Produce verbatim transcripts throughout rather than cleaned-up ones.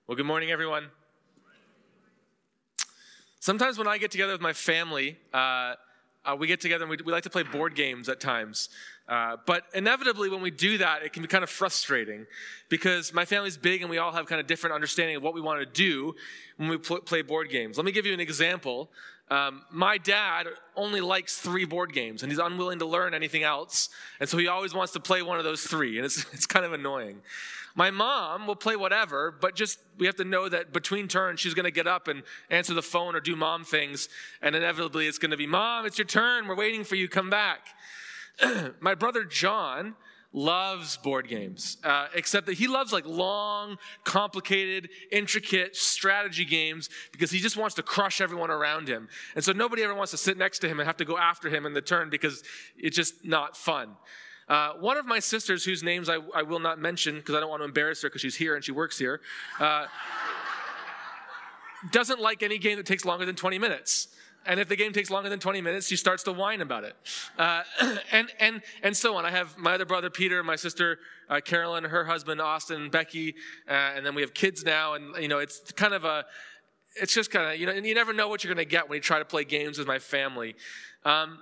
Well, good morning, everyone. Sometimes when I get together with my family, uh, uh, we get together and we, we like to play board games at times. Uh, but inevitably, when we do that, it can be kind of frustrating because my family's big and we all have kind of different understanding of what we want to do when we pl- play board games. Let me give you an example. Um, my dad only likes three board games, and he's unwilling to learn anything else. And so he always wants to play one of those three, and it's it's kind of annoying. My mom will play whatever, but just we have to know that between turns, she's going to get up and answer the phone or do mom things, and inevitably it's going to be, Mom, it's your turn. We're waiting for you. Come back. My brother John loves board games, uh, except that he loves like long, complicated, intricate strategy games because he just wants to crush everyone around him. And so nobody ever wants to sit next to him and have to go after him in the turn because it's just not fun. Uh, one of my sisters, whose names I, I will not mention because I don't want to embarrass her because she's here and she works here, uh, doesn't like any game that takes longer than twenty minutes. And if the game takes longer than twenty minutes, she starts to whine about it. Uh, and and and so on. I have my other brother, Peter, my sister, uh, Carolyn, her husband, Austin, Becky, uh, and then we have kids now. And, you know, it's kind of a, it's just kind of, you know, and you never know what you're going to get when you try to play games with my family. Um,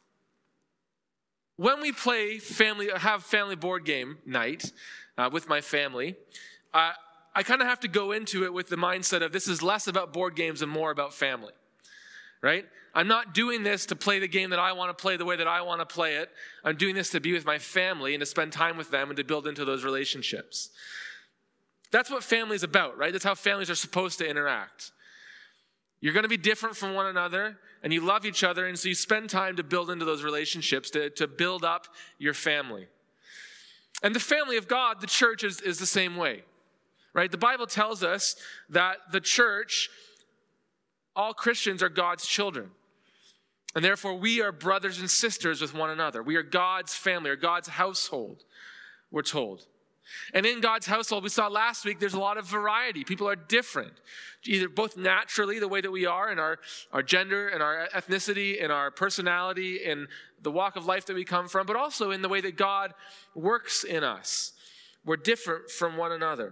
when we play family, have family board game night uh, with my family, uh, I kind of have to go into it with the mindset of this is less about board games and more about family. Right? I'm not doing this to play the game that I want to play the way that I want to play it. I'm doing this to be with my family and to spend time with them and to build into those relationships. That's what family is about, right? That's how families are supposed to interact. You're going to be different from one another, and you love each other, and so you spend time to build into those relationships, to, to build up your family. And the family of God, the church, is, is the same way, right? The Bible tells us that the church, all Christians are God's children. And therefore, we are brothers and sisters with one another. We are God's family, or God's household, we're told. And in God's household, we saw last week, there's a lot of variety. People are different, either both naturally, the way that we are, in our, our gender, and our ethnicity, and our personality, and the walk of life that we come from, but also in the way that God works in us. We're different from one another.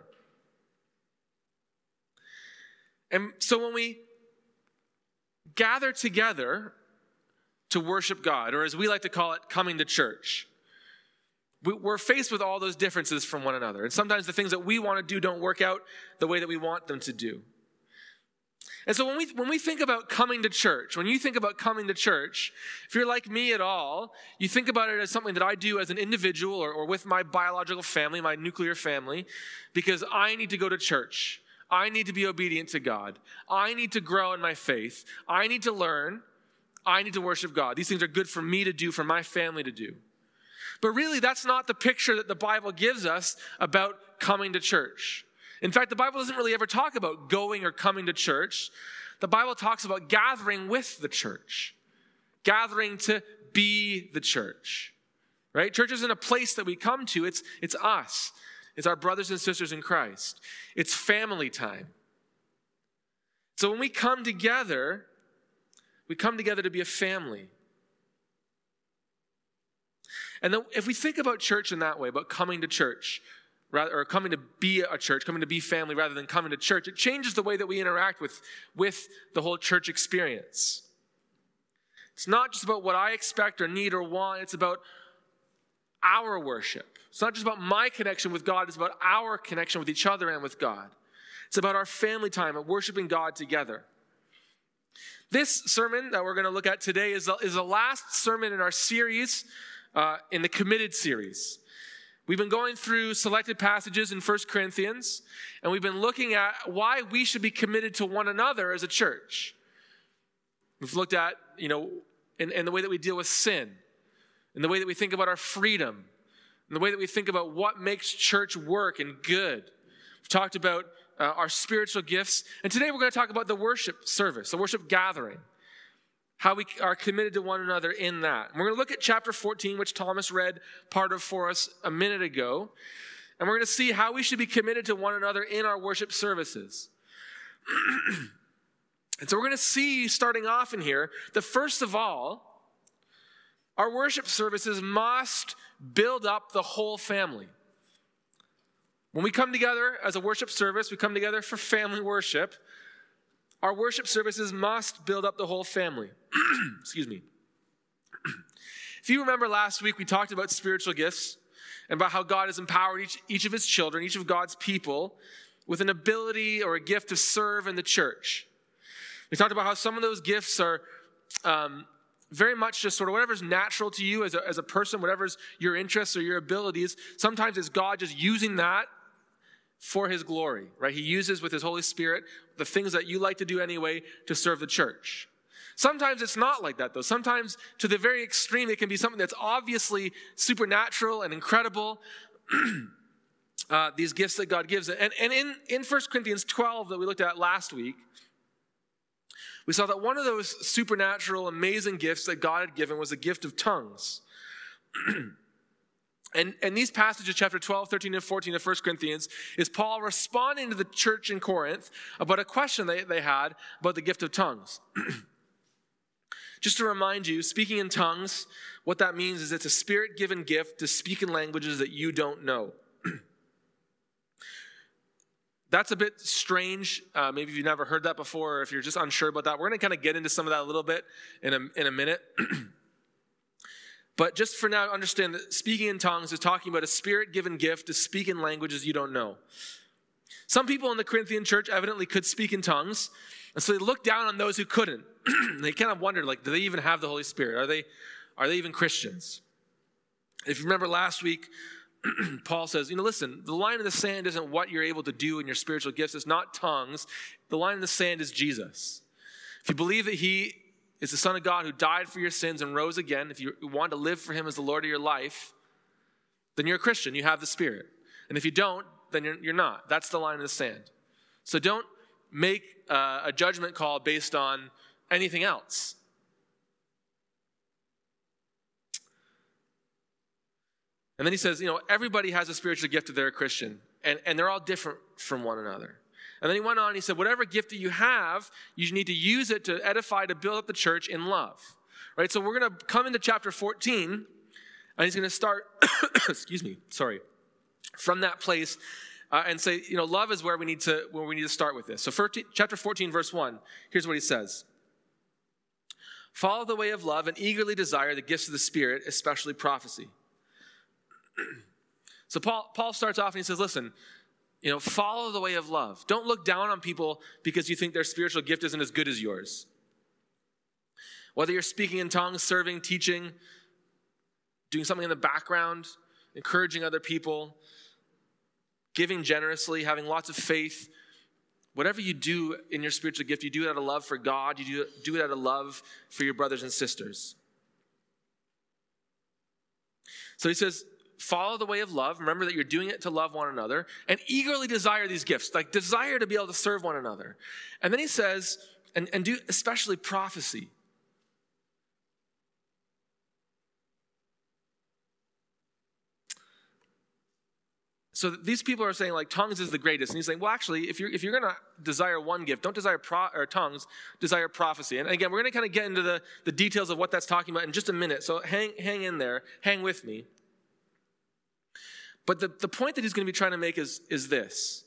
And so when we gather together to worship God, or as we like to call it, coming to church, we're faced with all those differences from one another. And sometimes the things that we want to do don't work out the way that we want them to do. And so when we when we think about coming to church, when you think about coming to church, if you're like me at all, you think about it as something that I do as an individual or, or with my biological family, my nuclear family, because I need to go to church. I need to be obedient to God. I need to grow in my faith. I need to learn. I need to worship God. These things are good for me to do, for my family to do. But really, that's not the picture that the Bible gives us about coming to church. In fact, the Bible doesn't really ever talk about going or coming to church. The Bible talks about gathering with the church, gathering to be the church. Right? Church isn't a place that we come to. It's, it's us. It's our brothers and sisters in Christ. It's family time. So when we come together, we come together to be a family. And then if we think about church in that way, about coming to church, rather, or coming to be a church, coming to be family rather than coming to church, it changes the way that we interact with, with the whole church experience. It's not just about what I expect or need or want. It's about our worship. It's not just about my connection with God, it's about our connection with each other and with God. It's about our family time and worshiping God together. This sermon that we're going to look at today is the, is the last sermon in our series, uh, in the Committed series. We've been going through selected passages in First Corinthians, and we've been looking at why we should be committed to one another as a church. We've looked at, you know, in, in the way that we deal with sin, in the way that we think about our freedom, in the way that we think about what makes church work and good. We've talked about uh, our spiritual gifts. And today we're going to talk about the worship service, the worship gathering, how we are committed to one another in that. And we're going to look at chapter fourteen, which Thomas read part of for us a minute ago. And we're going to see how we should be committed to one another in our worship services. And so we're going to see, starting off in here, that first of all, our worship services must build up the whole family. When we come together as a worship service, we come together for family worship. Our worship services must build up the whole family. Excuse me. If you remember last week, we talked about spiritual gifts and about how God has empowered each, each of his children, each of God's people, with an ability or a gift to serve in the church. We talked about how some of those gifts are um, very much just sort of whatever's natural to you as a, as a person, whatever's your interests or your abilities. Sometimes it's God just using that for his glory, right? He uses with his Holy Spirit the things that you like to do anyway to serve the church. Sometimes it's not like that, though. Sometimes, to the very extreme, it can be something that's obviously supernatural and incredible, uh, these gifts that God gives. And, and in, in First Corinthians twelve that we looked at last week, we saw that one of those supernatural, amazing gifts that God had given was the gift of tongues. and, and these passages, chapter twelve, thirteen, and fourteen of First Corinthians, is Paul responding to the church in Corinth about a question they, they had about the gift of tongues. Just to remind you, speaking in tongues, what that means is it's a spirit-given gift to speak in languages that you don't know. That's a bit strange. Uh, maybe if you've never heard that before, or if you're just unsure about that. We're going to kind of get into some of that a little bit in a, in a minute. But just for now, understand that speaking in tongues is talking about a spirit-given gift to speak in languages you don't know. Some people in the Corinthian church evidently could speak in tongues, and so they looked down on those who couldn't. They kind of wondered, like, do they even have the Holy Spirit? Are they, are they even Christians? If you remember last week, Paul says, you know, listen, the line in the sand isn't what you're able to do in your spiritual gifts. It's not tongues. The line in the sand is Jesus. If you believe that he is the Son of God who died for your sins and rose again, if you want to live for him as the Lord of your life, then you're a Christian. You have the Spirit. And if you don't, then you're, you're not. That's the line in the sand. So don't make uh, a judgment call based on anything else. And then he says, you know, everybody has a spiritual gift if they're a Christian, and, and they're all different from one another. And then he went on, he said, whatever gift that you have, you need to use it to edify, to build up the church in love. Right? So we're going to come into chapter fourteen, and he's going to start, excuse me, sorry, from that place uh, and say, you know, love is where we need to where we need to start with this. So fourteen, chapter fourteen, verse one, here's what he says. Follow the way of love and eagerly desire the gifts of the Spirit, especially prophecy. So Paul, Paul starts off and he says, listen, you know, follow the way of love. Don't look down on people because you think their spiritual gift isn't as good as yours. Whether you're speaking in tongues, serving, teaching, doing something in the background, encouraging other people, giving generously, having lots of faith, whatever you do in your spiritual gift, you do it out of love for God. You do it, do it out of love for your brothers and sisters. So he says, follow the way of love. Remember that you're doing it to love one another. And eagerly desire these gifts. Like desire to be able to serve one another. And then he says, and, and do especially prophecy. So these people are saying, like, tongues is the greatest. And he's saying, well, actually, if you're if you're going to desire one gift, don't desire pro- or tongues, desire prophecy. And again, we're going to kind of get into the, the details of what that's talking about in just a minute. So hang hang in there. Hang with me. But the, the point that he's going to be trying to make is, is this.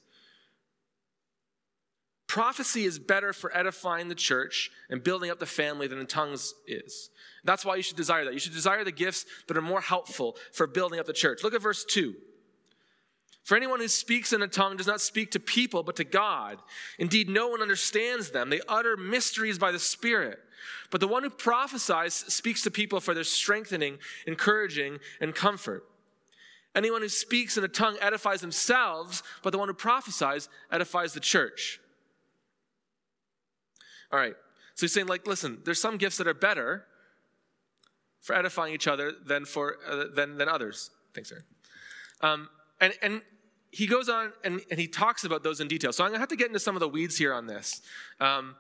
Prophecy is better for edifying the church and building up the family than tongues is. That's why you should desire that. You should desire the gifts that are more helpful for building up the church. Look at verse two. For anyone who speaks in a tongue does not speak to people, but to God. Indeed, no one understands them. They utter mysteries by the Spirit. But the one who prophesies speaks to people for their strengthening, encouraging, and comfort. Anyone who speaks in a tongue edifies themselves, but the one who prophesies edifies the church. All right. So he's saying, like, listen, there's some gifts that are better for edifying each other than for uh, than than others. Thanks, Aaron. Um, and and he goes on and, and he talks about those in detail. So I'm going to have to get into some of the weeds here on this. Um,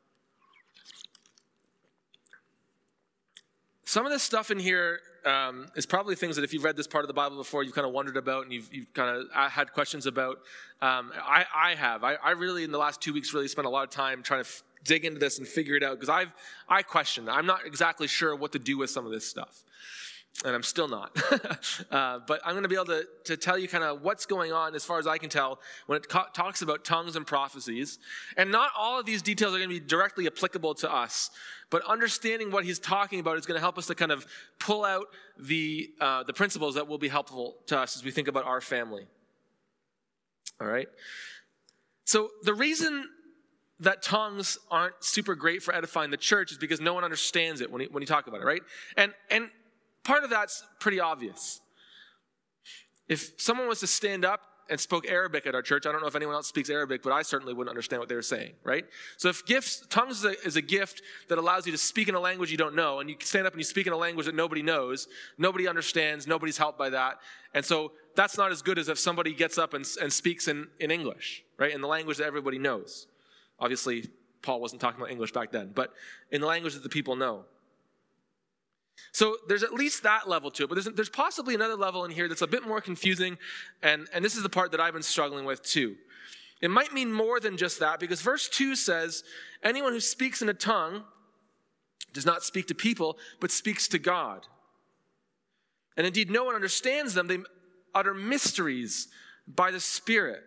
some of this stuff in here um, is probably things that if you've read this part of the Bible before, you've kind of wondered about and you've, you've kind of had questions about. Um, I, I have. I, I really, in the last two weeks, really spent a lot of time trying to f- dig into this and figure it out because I've I question. I'm not exactly sure what to do with some of this stuff. and I'm still not. uh, but I'm going to be able to, to tell you kind of what's going on as far as I can tell when it co- talks about tongues and prophecies. And not all of these details are going to be directly applicable to us, but understanding what he's talking about is going to help us to kind of pull out the uh, the principles that will be helpful to us as we think about our family. All right? So the reason that tongues aren't super great for edifying the church is because no one understands it when you, when you talk about it, right? And and part of that's pretty obvious. If someone was to stand up and spoke Arabic at our church, I don't know if anyone else speaks Arabic, but I certainly wouldn't understand what they were saying, right? So if gifts, tongues is a, is a gift that allows you to speak in a language you don't know, and you stand up and you speak in a language that nobody knows, nobody understands, nobody's helped by that. And so that's not as good as if somebody gets up and, and speaks in, in English, right? In the language that everybody knows. Obviously, Paul wasn't talking about English back then, but in the language that the people know. So there's at least that level to it, but there's, there's possibly another level in here that's a bit more confusing, and, and this is the part that I've been struggling with too. It might mean more than just that, because verse two says, anyone who speaks in a tongue does not speak to people, but speaks to God. And indeed, no one understands them. They utter mysteries by the Spirit.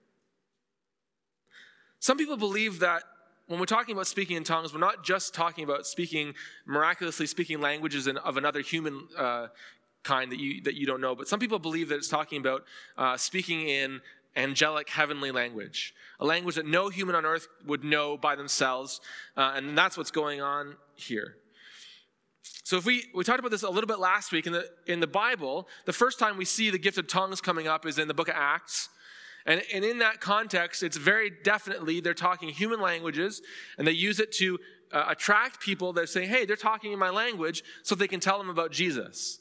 Some people believe that when we're talking about speaking in tongues, we're not just talking about speaking, miraculously speaking languages in, of another human uh, kind that you that you don't know. But some people believe that it's talking about uh, speaking in angelic heavenly language, a language that no human on earth would know by themselves. Uh, and that's what's going on here. So if we, we talked about this a little bit last week. In the, in the Bible, the first time we see the gift of tongues coming up is in the book of Acts. And, and in that context, it's very definitely, they're talking human languages, and they use it to uh, attract people that say, hey, they're talking in my language, so they can tell them about Jesus.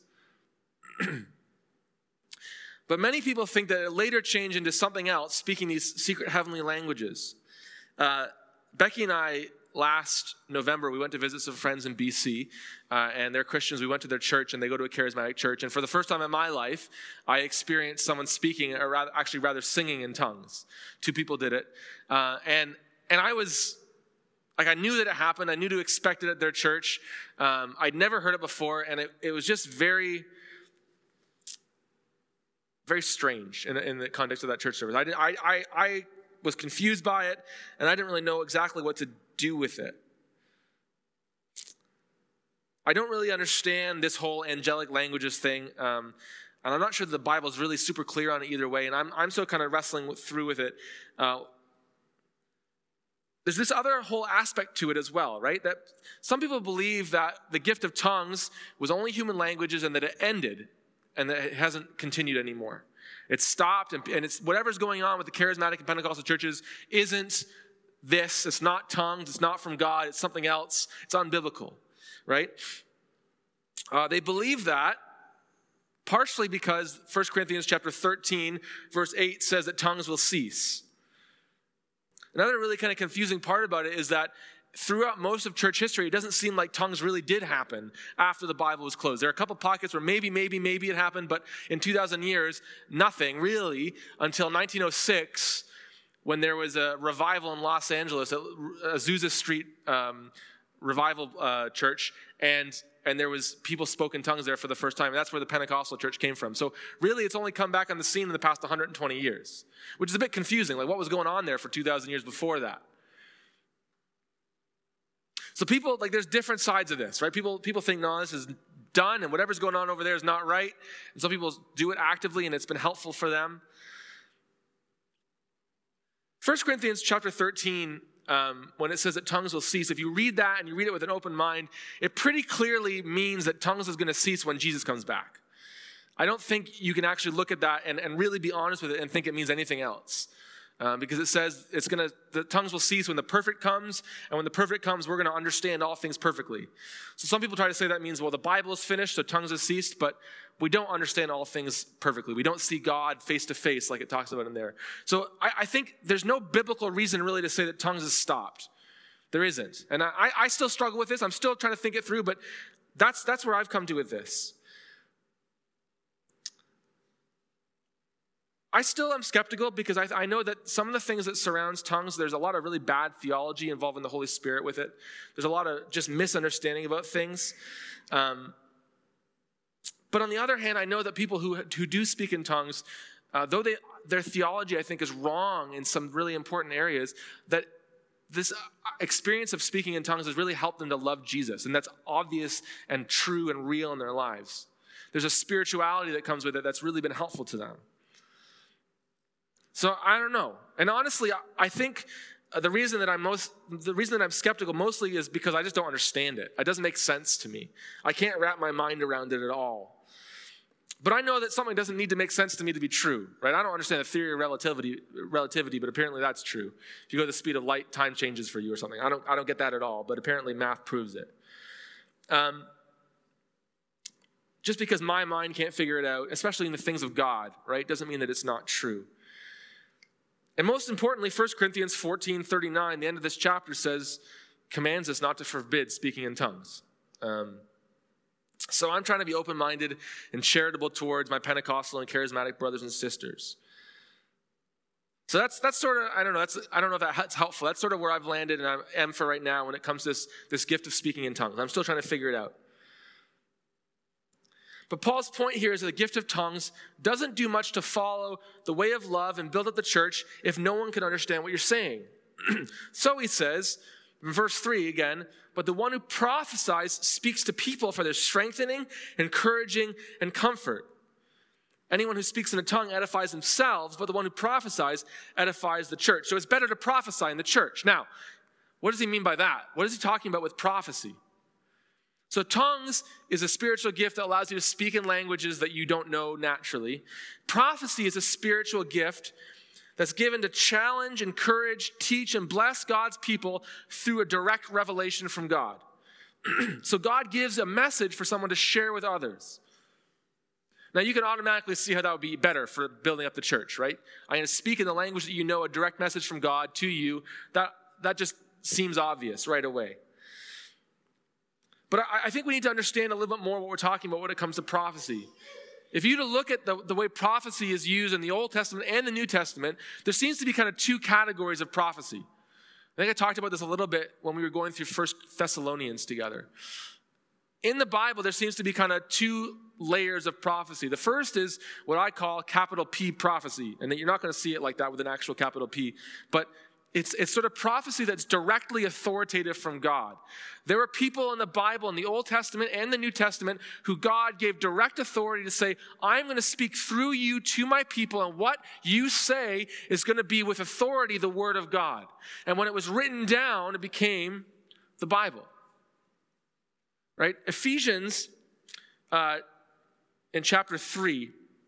But many people think that it later changed into something else, speaking these secret heavenly languages. Uh, Becky and I, last November, we went to visit some friends in B C, uh, and they're Christians. We went to their church, and they go to a charismatic church. And for the first time in my life, I experienced someone speaking, or rather, actually rather singing in tongues. Two people did it. Uh, and and I was, like, I knew that it happened. I knew to expect it at their church. Um, I'd never heard it before, and it, it was just very, very strange in, in the context of that church service. I, did, I, I, I was confused by it, and I didn't really know exactly what to do with it. I don't really understand this whole angelic languages thing, um, and I'm not sure that the Bible is really super clear on it either way, and I'm I'm still kind of wrestling with, through with it. Uh, there's this other whole aspect to it as well, right? That some people believe that the gift of tongues was only human languages and that it ended, and that it hasn't continued anymore. It's stopped, and, and it's whatever's going on with the charismatic and Pentecostal churches isn't this. It's not tongues. It's not from God. It's something else. It's unbiblical, right? Uh, they believe that partially because First Corinthians chapter thirteen, verse eight says that tongues will cease. Another really kind of confusing part about it is that throughout most of church history, it doesn't seem like tongues really did happen after the Bible was closed. There are a couple pockets where maybe, maybe, maybe it happened, but in two thousand years, nothing really until nineteen oh six, when there was a revival in Los Angeles at Azusa Street um, Revival uh, Church, and and there was people spoke in tongues there for the first time, and that's where the Pentecostal church came from. So really, it's only come back on the scene in the past one hundred twenty years, which is a bit confusing. Like, what was going on there for two thousand years before that? So people, like, there's different sides of this, right? People people think, no, this is done, and whatever's going on over there is not right. And some people do it actively, and it's been helpful for them. First Corinthians chapter thirteen, um, when it says that tongues will cease, if you read that and you read it with an open mind, it pretty clearly means that tongues is going to cease when Jesus comes back. I don't think you can actually look at that and, and really be honest with it and think it means anything else. Uh, because it says it's going to, the tongues will cease when the perfect comes, and when the perfect comes, we're going to understand all things perfectly. So some people try to say that means, well, the Bible is finished, so tongues have ceased, but we don't understand all things perfectly. We don't see God face to face like it talks about in there. So I, I think there's no biblical reason really to say that tongues has stopped. There isn't. And I, I still struggle with this. I'm still trying to think it through, but that's that's where I've come to with this. I still am skeptical because I, I know that some of the things that surrounds tongues, there's a lot of really bad theology involving the Holy Spirit with it. There's a lot of just misunderstanding about things. Um, But on the other hand, I know that people who, who do speak in tongues, uh, though they, their theology, I think, is wrong in some really important areas, that this experience of speaking in tongues has really helped them to love Jesus. And that's obvious and true and real in their lives. There's a spirituality that comes with it that's really been helpful to them. So I don't know. And honestly, I think the reason that I'm most, the reason that I'm skeptical mostly is because I just don't understand it. It doesn't make sense to me. I can't wrap my mind around it at all. But I know that something doesn't need to make sense to me to be true, right? I don't understand the theory of relativity, relativity, but apparently that's true. If you go to the speed of light, time changes for you or something. I don't, I don't get that at all, but apparently math proves it. Um, just because my mind can't figure it out, especially in the things of God, right, doesn't mean that it's not true. And most importantly, First Corinthians fourteen thirty-nine, the end of this chapter says, commands us not to forbid speaking in tongues. Um, so I'm trying to be open-minded and charitable towards my Pentecostal and charismatic brothers and sisters. So that's that's sort of, I don't know, that's, I don't know if that's helpful. That's sort of where I've landed and I am for right now when it comes to this, this gift of speaking in tongues. I'm still trying to figure it out. But Paul's point here is that the gift of tongues doesn't do much to follow the way of love and build up the church if no one can understand what you're saying. So he says, in verse three again, but the one who prophesies speaks to people for their strengthening, encouraging, and comfort. Anyone who speaks in a tongue edifies themselves, but the one who prophesies edifies the church. So it's better to prophesy in the church. Now, what does he mean by that? What is he talking about with prophecy? So tongues is a spiritual gift that allows you to speak in languages that you don't know naturally. Prophecy is a spiritual gift that's given to challenge, encourage, teach, and bless God's people through a direct revelation from God. So God gives a message for someone to share with others. Now you can automatically see how that would be better for building up the church, right? I'm going to speak in the language that you know, a direct message from God to you. That, that just seems obvious right away. But I think we need to understand a little bit more what we're talking about when it comes to prophecy. If you to look at the, the way prophecy is used in the Old Testament and the New Testament, there seems to be kind of two categories of prophecy. I think I talked about this a little bit when we were going through First Thessalonians together. In the Bible, there seems to be kind of two layers of prophecy. The first is what I call capital P prophecy, and you're not going to see it like that with an actual capital P, but It's, it's sort of prophecy that's directly authoritative from God. There were people in the Bible, in the Old Testament and the New Testament, who God gave direct authority to say, I'm going to speak through you to my people, and what you say is going to be with authority the word of God. And when it was written down, it became the Bible. Right? Ephesians, uh, in chapter three,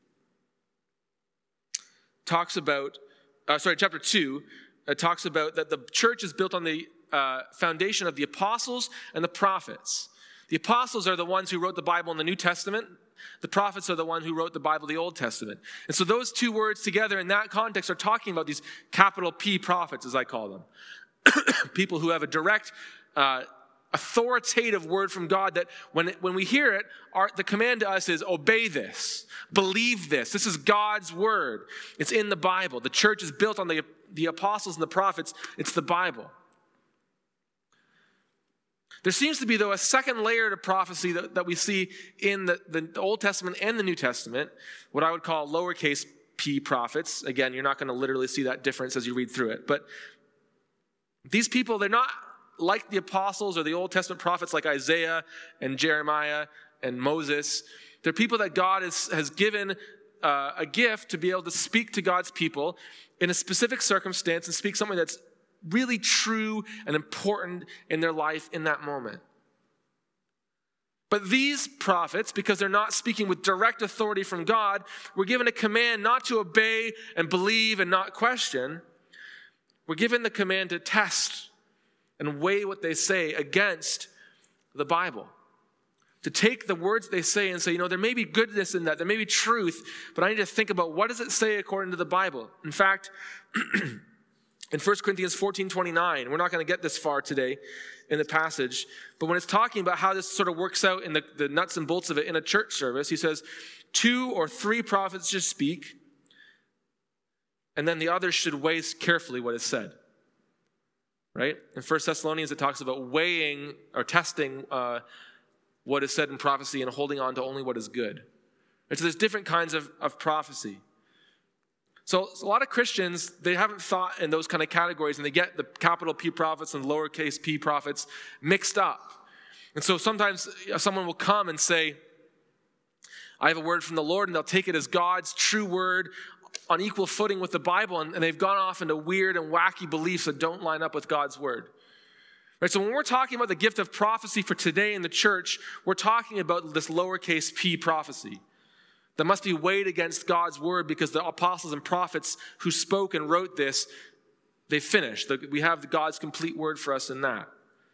talks about, uh, sorry, chapter two, It talks about that the church is built on the uh, foundation of the apostles and the prophets. The apostles are the ones who wrote the Bible in the New Testament. The prophets are the ones who wrote the Bible, the Old Testament. And so those two words together in that context are talking about these capital P prophets, as I call them. People who have a direct, uh, authoritative word from God that when, it, when we hear it, our, the command to us is obey this, believe this. This is God's word. It's in the Bible. The church is built on the the apostles and the prophets. It's the Bible. There seems to be, though, a second layer to prophecy that, that we see in the, the Old Testament and the New Testament, what I would call lowercase p prophets. Again, you're not going to literally see that difference as you read through it. But these people, they're not like the apostles or the Old Testament prophets like Isaiah and Jeremiah and Moses. They're people that God has, has given uh, a gift to be able to speak to God's people in a specific circumstance and speak something that's really true and important in their life in that moment. But these prophets, because they're not speaking with direct authority from God, were given a command not to obey and believe and not question. We're given the command to test and weigh what they say against the Bible. To take the words they say and say, you know, there may be goodness in that, there may be truth, but I need to think about what does it say according to the Bible. In fact, in First Corinthians fourteen twenty-nine, we're not going to get this far today in the passage, but when it's talking about how this sort of works out in the, the nuts and bolts of it in a church service, he says, two or three prophets should speak, and then the others should weigh carefully what is said. Right? In First Thessalonians, it talks about weighing or testing uh, what is said in prophecy and holding on to only what is good. And so there's different kinds of, of prophecy. So, so a lot of Christians, they haven't thought in those kind of categories, and they get the capital P prophets and lowercase p prophets mixed up. And so sometimes someone will come and say, I have a word from the Lord, and they'll take it as God's true word on equal footing with the Bible, and, and they've gone off into weird and wacky beliefs that don't line up with God's word. Right, so when we're talking about the gift of prophecy for today in the church, we're talking about this lowercase p prophecy that must be weighed against God's word, because the apostles and prophets who spoke and wrote this, they finished. We have God's complete word for us in that.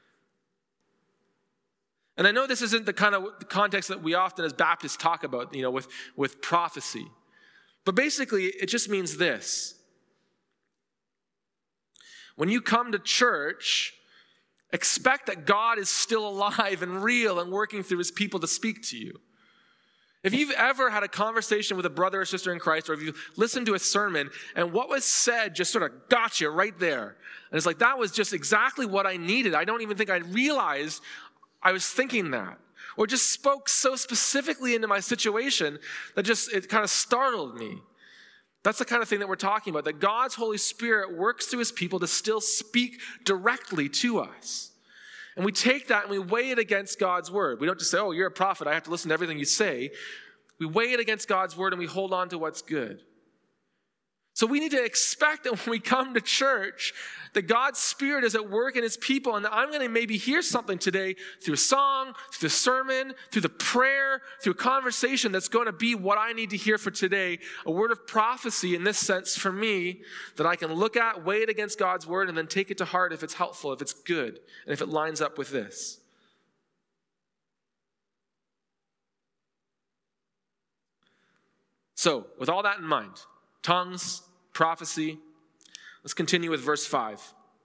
And I know this isn't the kind of context that we often as Baptists talk about, you know, with, with prophecy. But basically, it just means this. When you come to church, expect that God is still alive and real and working through his people to speak to you. If you've ever had a conversation with a brother or sister in Christ, or if you listened to a sermon and what was said just sort of got you right there, and it's like, that was just exactly what I needed. I don't even think I realized I was thinking that. Or just spoke so specifically into my situation that just, it kind of startled me. That's the kind of thing that we're talking about, that God's Holy Spirit works through his people to still speak directly to us. And we take that and we weigh it against God's word. We don't just say, oh, you're a prophet, I have to listen to everything you say. We weigh it against God's word and we hold on to what's good. So we need to expect that when we come to church, that God's Spirit is at work in his people, and that I'm going to maybe hear something today through a song, through the sermon, through the prayer, through a conversation that's going to be what I need to hear for today, a word of prophecy in this sense for me, that I can look at, weigh it against God's word, and then take it to heart if it's helpful, if it's good, and if it lines up with this. So, with all that in mind, tongues, prophecy. Let's continue with verse five.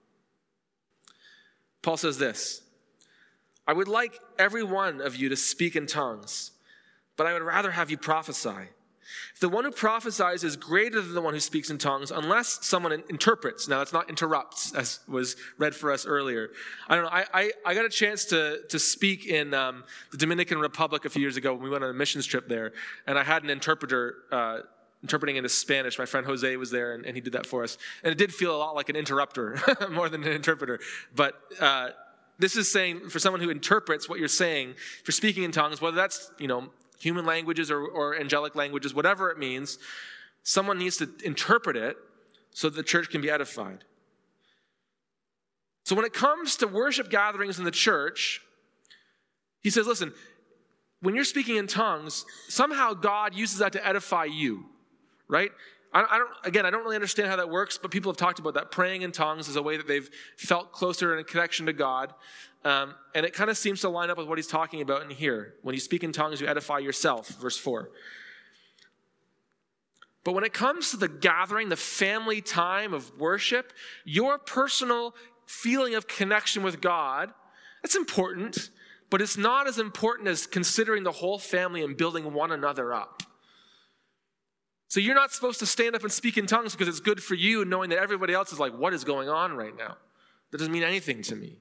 Paul says this, I would like every one of you to speak in tongues, but I would rather have you prophesy. If the one who prophesies is greater than the one who speaks in tongues, unless someone interprets. Now, it's not interrupts, as was read for us earlier. I don't know. I I, I got a chance to, to speak in um, the Dominican Republic a few years ago when we went on a missions trip there, and I had an interpreter uh interpreting into Spanish. My friend Jose was there, and, and he did that for us. And it did feel a lot like an interrupter, more than an interpreter. But uh, this is saying, for someone who interprets what you're saying, if you're speaking in tongues, whether that's, you know, human languages or, or angelic languages, whatever it means, someone needs to interpret it so that the church can be edified. So when it comes to worship gatherings in the church, he says, listen, when you're speaking in tongues, somehow God uses that to edify you. Right? I, I don't. Again, I don't really understand how that works, but people have talked about that. Praying in tongues is a way that they've felt closer in a connection to God. Um, and it kind of seems to line up with what he's talking about in here. When you speak in tongues, you edify yourself, verse four. But when it comes to the gathering, the family time of worship, your personal feeling of connection with God, that's important, but it's not as important as considering the whole family and building one another up. So you're not supposed to stand up and speak in tongues because it's good for you, knowing that everybody else is like, what is going on right now? That doesn't mean anything to me.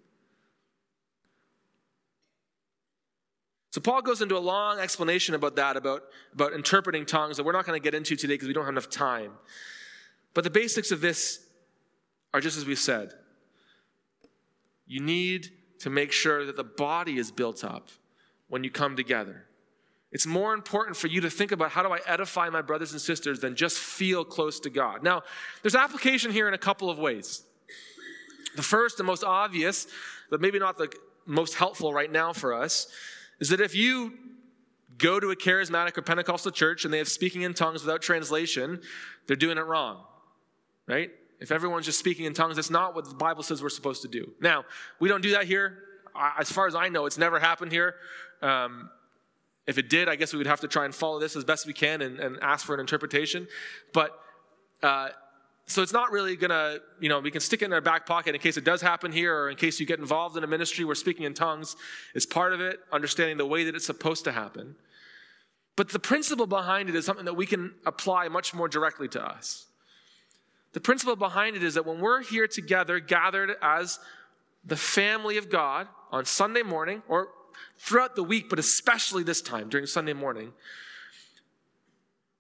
So Paul goes into a long explanation about that, about, about interpreting tongues that we're not going to get into today because we don't have enough time. But the basics of this are just as we said. You need to make sure that the body is built up when you come together. It's more important for you to think about, how do I edify my brothers and sisters, than just feel close to God. Now, there's application here in a couple of ways. The first and most obvious, but maybe not the most helpful right now for us, is that if you go to a charismatic or Pentecostal church and they have speaking in tongues without translation, they're doing it wrong, right? If everyone's just speaking in tongues, that's not what the Bible says we're supposed to do. Now, we don't do that here. As far as I know, it's never happened here. Um, If it did, I guess we would have to try and follow this as best we can and, and ask for an interpretation. But, uh, so it's not really going to, you know, we can stick it in our back pocket in case it does happen here, or in case you get involved in a ministry where speaking in tongues is part of it, understanding the way that it's supposed to happen. But the principle behind it is something that we can apply much more directly to us. The principle behind it is that when we're here together, gathered as the family of God on Sunday morning, or throughout the week, but especially this time during Sunday morning,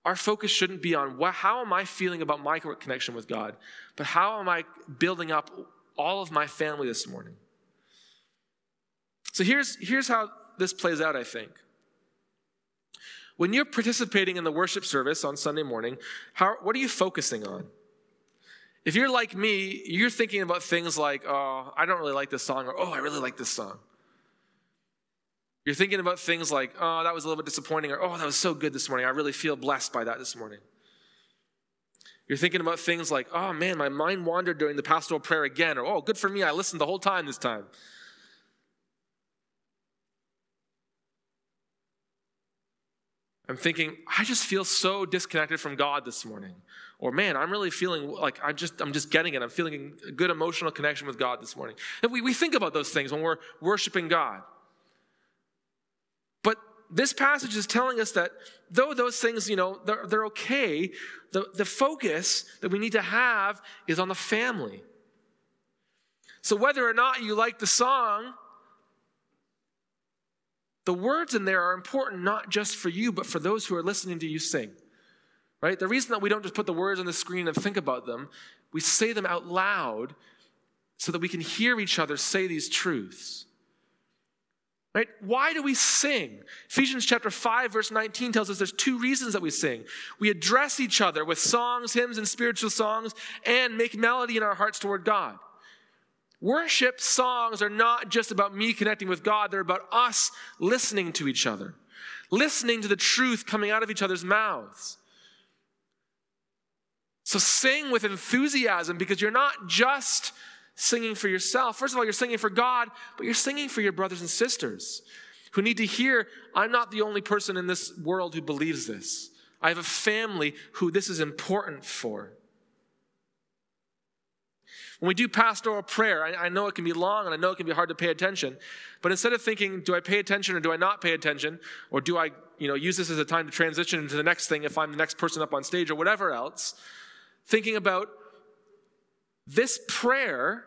our focus shouldn't be on what, how am I feeling about my connection with God, but how am I building up all of my family this morning? So here's, here's how this plays out, I think. When you're participating in the worship service on Sunday morning, how, what are you focusing on? If you're like me, you're thinking about things like, oh, I don't really like this song, or oh, I really like this song. You're thinking about things like, oh, that was a little bit disappointing, or oh, that was so good this morning. I really feel blessed by that this morning. You're thinking about things like, oh man, my mind wandered during the pastoral prayer again, or oh, good for me, I listened the whole time this time. I'm thinking, I just feel so disconnected from God this morning. Or man, I'm really feeling like I just, I'm just getting it. I'm feeling a good emotional connection with God this morning. And we, we think about those things when we're worshiping God. But this passage is telling us that though those things, you know, they're, they're okay, the, the focus that we need to have is on the family. So whether or not you like the song, the words in there are important not just for you, but for those who are listening to you sing. Right? The reason that we don't just put the words on the screen and think about them, we say them out loud so that we can hear each other say these truths. Right? Why do we sing? Ephesians chapter five, verse nineteen tells us there's two reasons that we sing. We address each other with songs, hymns, and spiritual songs, and make melody in our hearts toward God. Worship songs are not just about me connecting with God. They're about us listening to each other, listening to the truth coming out of each other's mouths. So sing with enthusiasm, because you're not just singing for yourself. First of all, you're singing for God, but you're singing for your brothers and sisters who need to hear, I'm not the only person in this world who believes this. I have a family who this is important for. When we do pastoral prayer, I, I know it can be long and I know it can be hard to pay attention, but instead of thinking, do I pay attention or do I not pay attention? Or do I, you know, use this as a time to transition into the next thing if I'm the next person up on stage or whatever else? Thinking about this prayer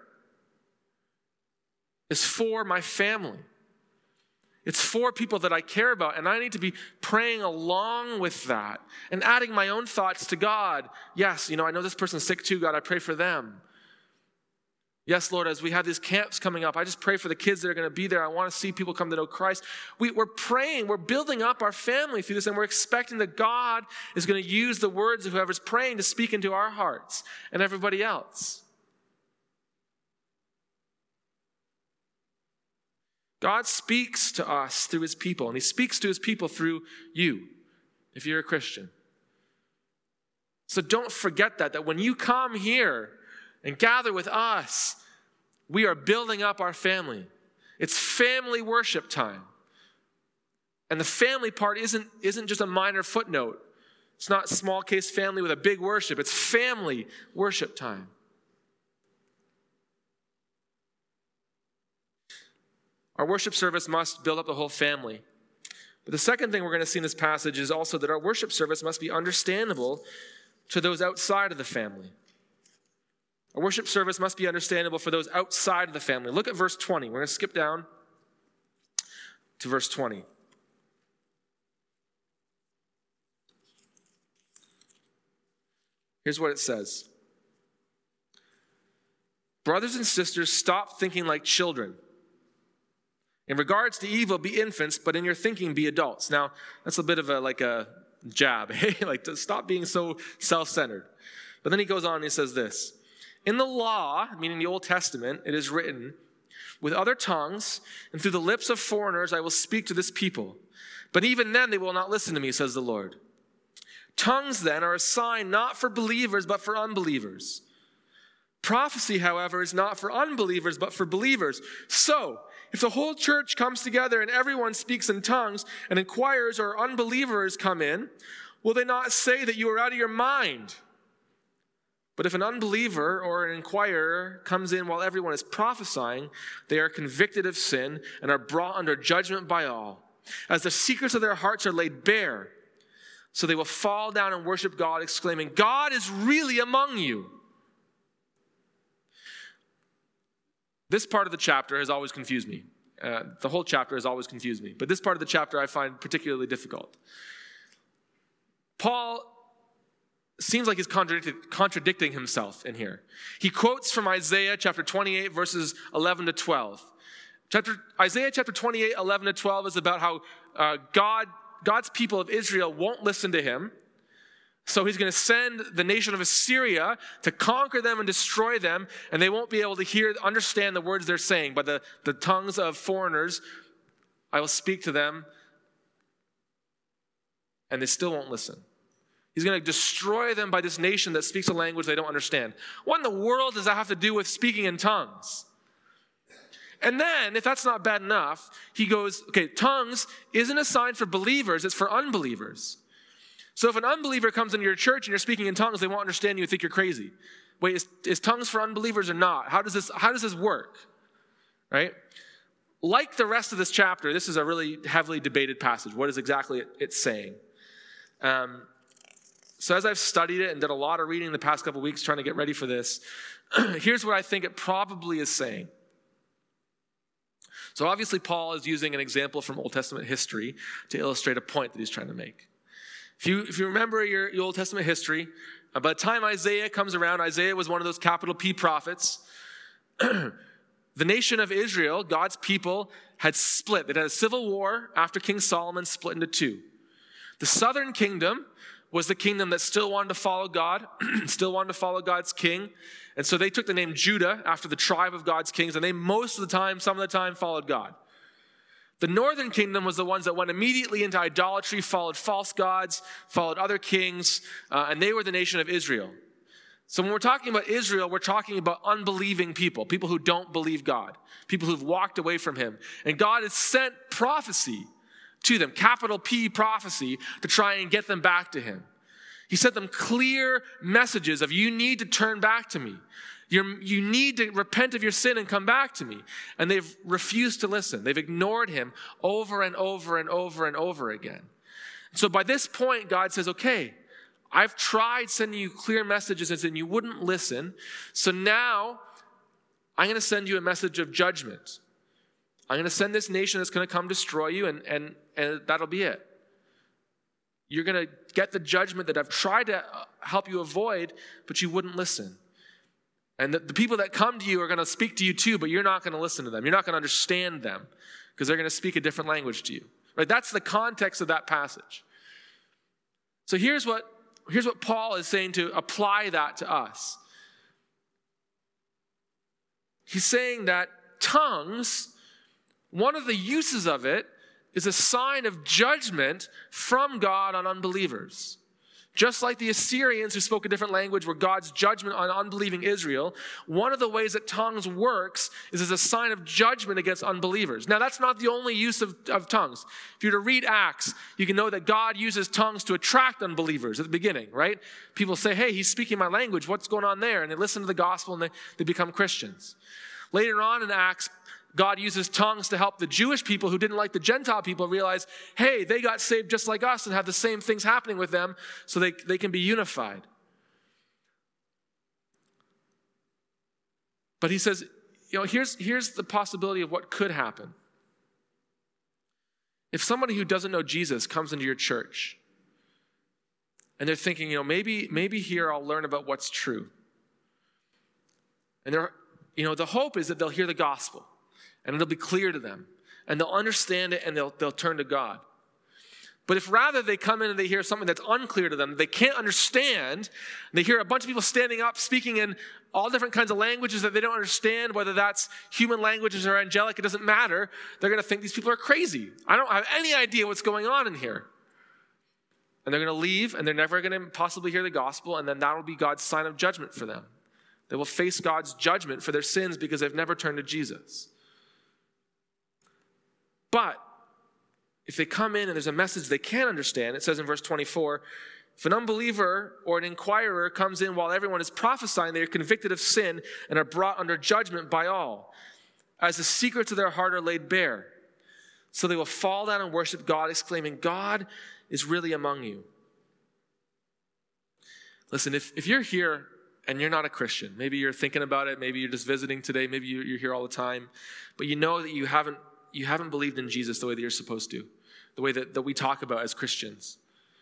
is for my family. It's for people that I care about, and I need to be praying along with that and adding my own thoughts to God. Yes, you know, I know this person's sick too, God, I pray for them. Yes, Lord, as we have these camps coming up, I just pray for the kids that are going to be there. I want to see people come to know Christ. We, we're praying, we're building up our family through this, and we're expecting that God is going to use the words of whoever's praying to speak into our hearts and everybody else. God speaks to us through his people, and he speaks to his people through you, if you're a Christian. So don't forget that, that when you come here and gather with us, we are building up our family. It's family worship time. And the family part isn't, isn't just a minor footnote. It's not small case family with a big worship. It's family worship time. Our worship service must build up the whole family. But the second thing we're going to see in this passage is also that our worship service must be understandable to those outside of the family. A worship service must be understandable for those outside of the family. Look at verse twenty. We're going to skip down to verse twenty. Here's what it says. Brothers and sisters, stop thinking like children. In regards to evil, be infants, but in your thinking, be adults. Now, that's a bit of a like a jab. Hey, like to stop being so self-centered. But then he goes on and he says this. In the law, meaning the Old Testament, it is written, with other tongues and through the lips of foreigners I will speak to this people. But even then they will not listen to me, says the Lord. Tongues then are a sign not for believers but for unbelievers. Prophecy, however, is not for unbelievers but for believers. So, if the whole church comes together and everyone speaks in tongues and inquirers or unbelievers come in, will they not say that you are out of your mind? But if an unbeliever or an inquirer comes in while everyone is prophesying, they are convicted of sin and are brought under judgment by all, as the secrets of their hearts are laid bare. So they will fall down and worship God, exclaiming, God is really among you. This part of the chapter has always confused me. Uh, the whole chapter has always confused me. But this part of the chapter I find particularly difficult. Paul seems like he's contradicted, contradicting himself in here. He quotes from Isaiah chapter twenty-eight, verses eleven to twelve. Chapter, Isaiah chapter twenty-eight, eleven to twelve is about how uh, God, God's people of Israel won't listen to him. So he's going to send the nation of Assyria to conquer them and destroy them, and they won't be able to hear, understand the words they're saying. By the, the tongues of foreigners, I will speak to them, and they still won't listen. He's going to destroy them by this nation that speaks a language they don't understand. What in the world does that have to do with speaking in tongues? And then, if that's not bad enough, he goes, okay, tongues isn't a sign for believers, it's for unbelievers. So if an unbeliever comes into your church and you're speaking in tongues, they won't understand you and think you're crazy. Wait, is, is tongues for unbelievers or not? How does this, how does this work? Right? Like the rest of this chapter, this is a really heavily debated passage. What is exactly it, it's saying? Um, so as I've studied it and did a lot of reading the past couple weeks trying to get ready for this, here's what I think it probably is saying. So obviously Paul is using an example from Old Testament history to illustrate a point that he's trying to make. If you, if you remember your, your Old Testament history, uh, by the time Isaiah comes around, Isaiah was one of those capital P prophets. The nation of Israel, God's people, had split. They had a civil war after King Solomon split into two. The southern kingdom was the kingdom that still wanted to follow God, still wanted to follow God's king. And so they took the name Judah after the tribe of God's kings, and they most of the time, some of the time, followed God. The northern kingdom was the ones that went immediately into idolatry, followed false gods, followed other kings, uh, and they were the nation of Israel. So when we're talking about Israel, we're talking about unbelieving people, people who don't believe God, people who've walked away from him. And God has sent prophecy to them, capital P prophecy, to try and get them back to him. He sent them clear messages of, you need to turn back to me. You're, you need to repent of your sin and come back to me. And they've refused to listen. They've ignored him over and over and over and over again. So by this point, God says, okay, I've tried sending you clear messages and you wouldn't listen. So now I'm going to send you a message of judgment. I'm going to send this nation that's going to come destroy you, and, and, and that'll be it. You're going to get the judgment that I've tried to help you avoid, but you wouldn't listen. And the, the people that come to you are going to speak to you too, but you're not going to listen to them. You're not going to understand them because they're going to speak a different language to you. Right? That's the context of that passage. So here's what, here's what Paul is saying to apply that to us. He's saying that tongues, one of the uses of it is a sign of judgment from God on unbelievers. Just like the Assyrians who spoke a different language were God's judgment on unbelieving Israel, one of the ways that tongues works is as a sign of judgment against unbelievers. Now, that's not the only use of, of tongues. If you were to read Acts, you can know that God uses tongues to attract unbelievers at the beginning, right? People say, hey, he's speaking my language. What's going on there? And they listen to the gospel and they, they become Christians. Later on in Acts, God uses tongues to help the Jewish people who didn't like the Gentile people realize, hey, they got saved just like us and have the same things happening with them, so they, they can be unified. But he says, you know, here's, here's the possibility of what could happen. If somebody who doesn't know Jesus comes into your church and they're thinking, you know, maybe, maybe here I'll learn about what's true. And they're, you know, the hope is that they'll hear the gospel. And it'll be clear to them. And they'll understand it and they'll, they'll turn to God. But if rather they come in and they hear something that's unclear to them, they can't understand, they hear a bunch of people standing up speaking in all different kinds of languages that they don't understand, whether that's human languages or angelic, it doesn't matter. They're going to think these people are crazy. I don't have any idea what's going on in here. And they're going to leave and they're never going to possibly hear the gospel, and then that will be God's sign of judgment for them. They will face God's judgment for their sins because they've never turned to Jesus. But if they come in and there's a message they can't understand, it says in verse twenty-four, if an unbeliever or an inquirer comes in while everyone is prophesying, they are convicted of sin and are brought under judgment by all, as the secrets of their heart are laid bare. So they will fall down and worship God, exclaiming, God is really among you. Listen, if, if you're here and you're not a Christian, maybe you're thinking about it, maybe you're just visiting today, maybe you're here all the time, but you know that you haven't You haven't believed in Jesus the way that you're supposed to, the way that, that we talk about as Christians.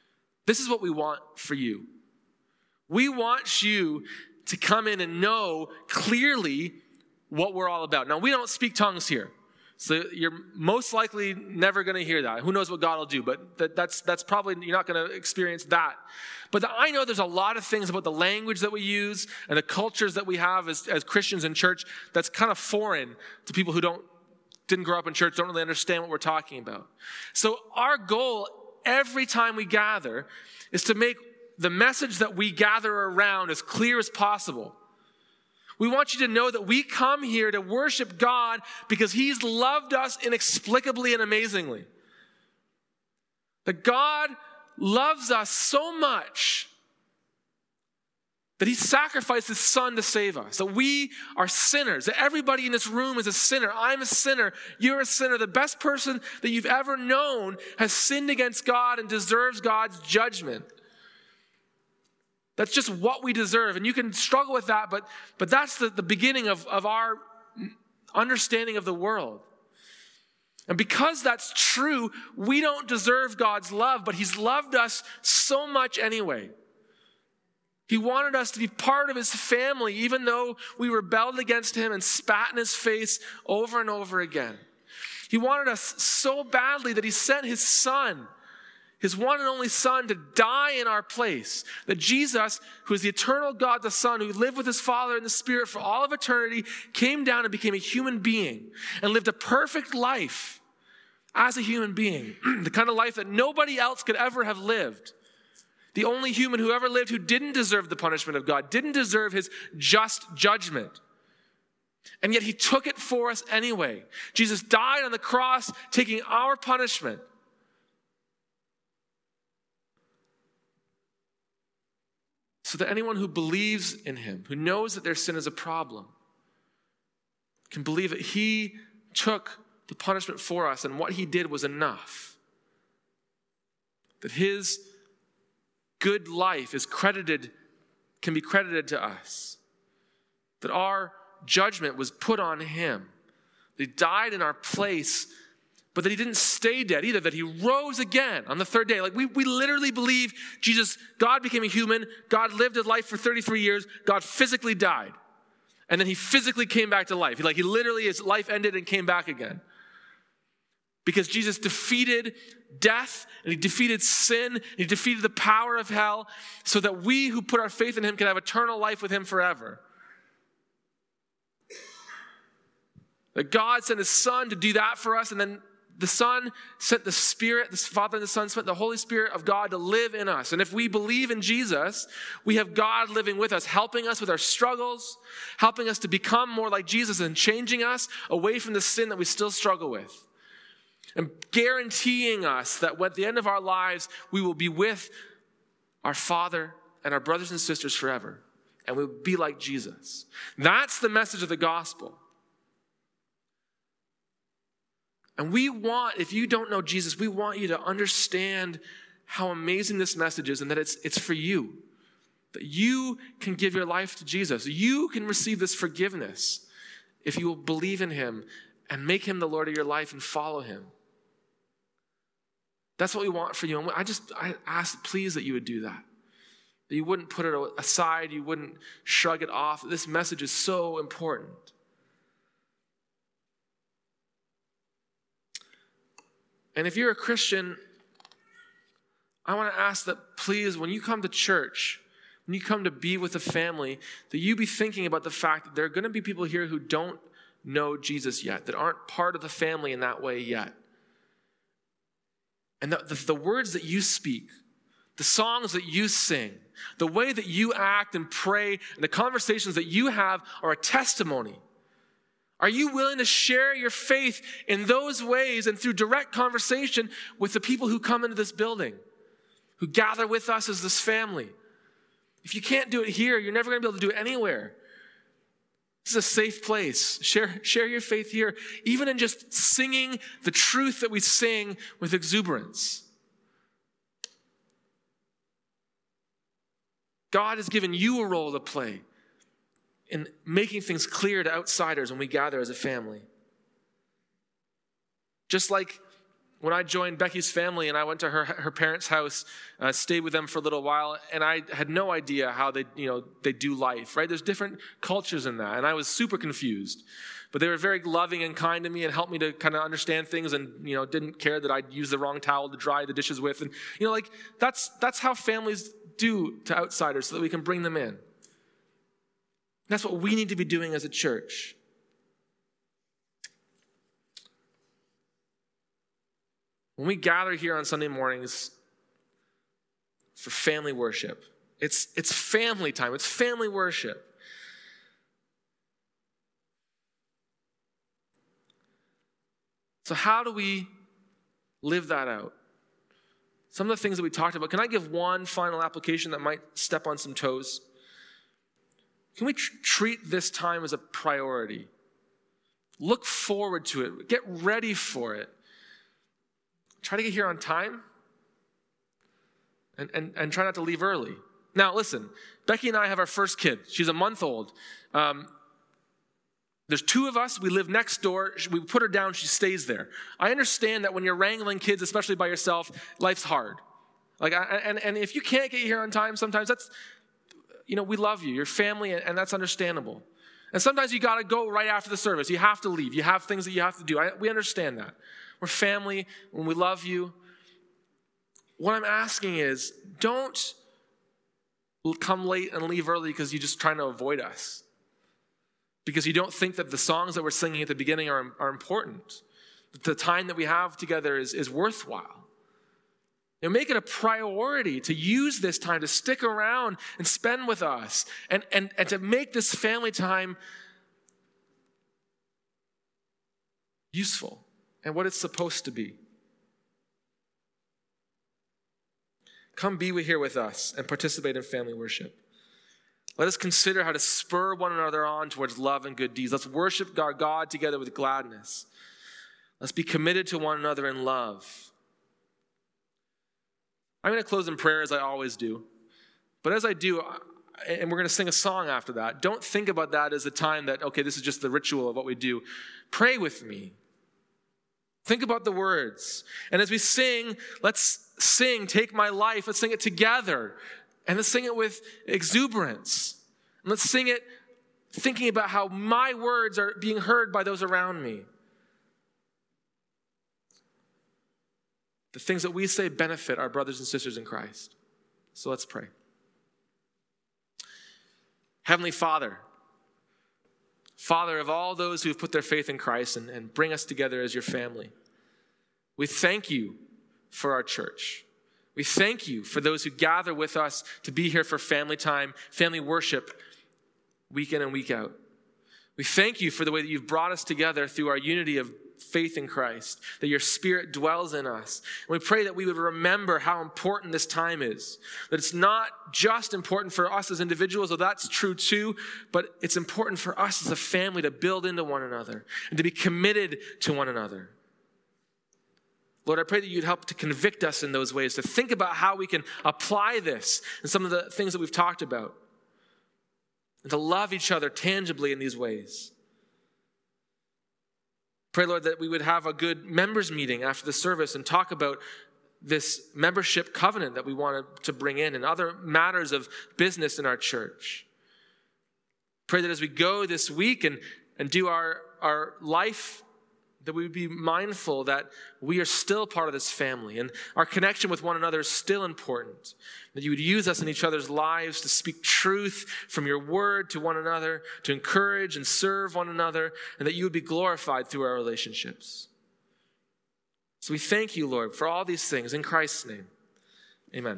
This is what we want for you. We want you to come in and know clearly what we're all about. Now, we don't speak tongues here, so you're most likely never going to hear that. Who knows what God will do, but that, that's that's probably, you're not going to experience that. But the, I know there's a lot of things about the language that we use and the cultures that we have as, as Christians in church that's kind of foreign to people who don't didn't grow up in church, don't really understand what we're talking about. So our goal every time we gather is to make the message that we gather around as clear as possible. We want you to know that we come here to worship God because he's loved us inexplicably and amazingly. That God loves us so much that he sacrificed his son to save us. That we are sinners. That everybody in this room is a sinner. I'm a sinner. You're a sinner. The best person that you've ever known has sinned against God and deserves God's judgment. That's just what we deserve. And you can struggle with that, but, but that's the, the beginning of, of our understanding of the world. And because that's true, we don't deserve God's love, but he's loved us so much anyway. He wanted us to be part of his family, even though we rebelled against him and spat in his face over and over again. He wanted us so badly that he sent his son, his one and only son, to die in our place. That Jesus, who is the eternal God the Son, who lived with his Father in the Spirit for all of eternity, came down and became a human being and lived a perfect life as a human being. The kind of life that nobody else could ever have lived. The only human who ever lived who didn't deserve the punishment of God, didn't deserve his just judgment. And yet he took it for us anyway. Jesus died on the cross, taking our punishment. So that anyone who believes in him, who knows that their sin is a problem, can believe that he took the punishment for us and what he did was enough. That his good life is credited, can be credited to us. That our judgment was put on him. That he died in our place, but that he didn't stay dead either, that he rose again on the third day. Like we, we literally believe Jesus, God became a human, God lived his life for thirty-three years, God physically died. And then he physically came back to life. Like he literally, his life ended and came back again. Because Jesus defeated death, and he defeated sin, and he defeated the power of hell, so that we who put our faith in him can have eternal life with him forever. That God sent his son to do that for us, and then the Son sent the Spirit, the Father and the Son sent the Holy Spirit of God to live in us. And if we believe in Jesus, we have God living with us, helping us with our struggles, helping us to become more like Jesus and changing us away from the sin that we still struggle with. And guaranteeing us that at the end of our lives, we will be with our Father and our brothers and sisters forever. And we'll be like Jesus. That's the message of the gospel. And we want, if you don't know Jesus, we want you to understand how amazing this message is and that it's, it's for you. That you can give your life to Jesus. You can receive this forgiveness if you will believe in him and make him the Lord of your life and follow him. That's what we want for you. And I just, I ask, please, that you would do that. That you wouldn't put it aside. You wouldn't shrug it off. This message is so important. And if you're a Christian, I want to ask that please, when you come to church, when you come to be with a family, that you be thinking about the fact that there are going to be people here who don't know Jesus yet, that aren't part of the family in that way yet. And the, the, the words that you speak, the songs that you sing, the way that you act and pray, and the conversations that you have are a testimony. Are you willing to share your faith in those ways and through direct conversation with the people who come into this building, who gather with us as this family? If you can't do it here, you're never going to be able to do it anywhere. This is a safe place. Share, share your faith here, even in just singing the truth that we sing with exuberance. God has given you a role to play in making things clear to outsiders when we gather as a family. Just like when I joined Becky's family and I went to her her parents' house, uh, stayed with them for a little while, and I had no idea how they, you know, they do life, right? There's different cultures in that, and I was super confused. But they were very loving and kind to me and helped me to kind of understand things, and, you know, didn't care that I'd use the wrong towel to dry the dishes with. And, you know, like, that's that's how families do to outsiders so that we can bring them in. That's what we need to be doing as a church. When we gather here on Sunday mornings for family worship, it's, it's family time. It's family worship. So how do we live that out? Some of the things that we talked about. Can I give one final application that might step on some toes? Can we tr- treat this time as a priority? Look forward to it. Get ready for it. Try to get here on time, and, and, and try not to leave early. Now, listen, Becky and I have our first kid. She's a month old. Um, there's two of us. We live next door. We put her down. She stays there. I understand that when you're wrangling kids, especially by yourself, life's hard. Like, I, and, and if you can't get here on time, sometimes that's, you know, we love you, your family, and, and that's understandable. And sometimes you got to go right after the service. You have to leave. You have things that you have to do. I, we understand that. We're family, when we love you. What I'm asking is, don't come late and leave early because you're just trying to avoid us. Because you don't think that the songs that we're singing at the beginning are, are important. That the time that we have together is, is worthwhile. You know, make it a priority to use this time to stick around and spend with us. And, and, and to make this family time useful. And what it's supposed to be. Come be here with us and participate in family worship. Let us consider how to spur one another on towards love and good deeds. Let's worship our God together with gladness. Let's be committed to one another in love. I'm going to close in prayer as I always do. But as I do, and we're going to sing a song after that, don't think about that as a time that, okay, this is just the ritual of what we do. Pray with me. Think about the words. And as we sing, let's sing, Take My Life. Let's sing it together. And let's sing it with exuberance. And let's sing it thinking about how my words are being heard by those around me. The things that we say benefit our brothers and sisters in Christ. So let's pray. Heavenly Father, Father of all those who have put their faith in Christ and, and bring us together as your family, we thank you for our church. We thank you for those who gather with us to be here for family time, family worship, week in and week out. We thank you for the way that you've brought us together through our unity of faith in Christ, that your Spirit dwells in us. And we pray that we would remember how important this time is, that it's not just important for us as individuals, though that's true too, but it's important for us as a family to build into one another and to be committed to one another. Lord, I pray that you'd help to convict us in those ways, to think about how we can apply this and some of the things that we've talked about, and to love each other tangibly in these ways. Pray, Lord, that we would have a good members meeting after the service and talk about this membership covenant that we wanted to bring in and other matters of business in our church. Pray that as we go this week and, and do our, our life, that we would be mindful that we are still part of this family and our connection with one another is still important. That you would use us in each other's lives to speak truth from your word to one another, to encourage and serve one another, and that you would be glorified through our relationships. So we thank you, Lord, for all these things in Christ's name. Amen.